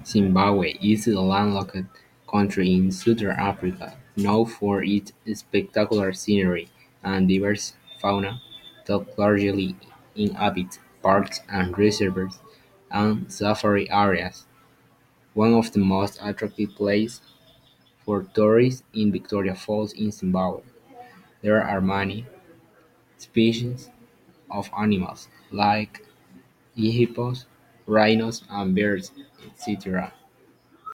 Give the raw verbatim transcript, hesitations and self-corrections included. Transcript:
Zimbabwe is a landlocked country in southern Africa, known for its spectacular scenery and diverse fauna that largely inhabit parks and reserves and safari areas. One of the most attractive places for tourists is Victoria Falls in Zimbabwe. There are many species of animals, like hippos, rhinos, and bears, et cetera,